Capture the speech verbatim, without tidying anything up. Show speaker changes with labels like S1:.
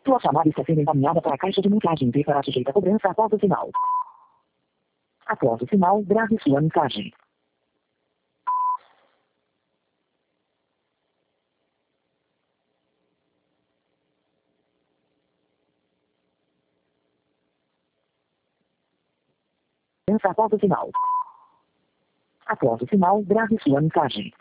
S1: Sua chamada está sendo encaminhada para a caixa de mensagem e será sujeita a cobrança após o sinal. Após o sinal, grave sua mensagem. Após o sinal. Após o sinal, grave sua mensagem.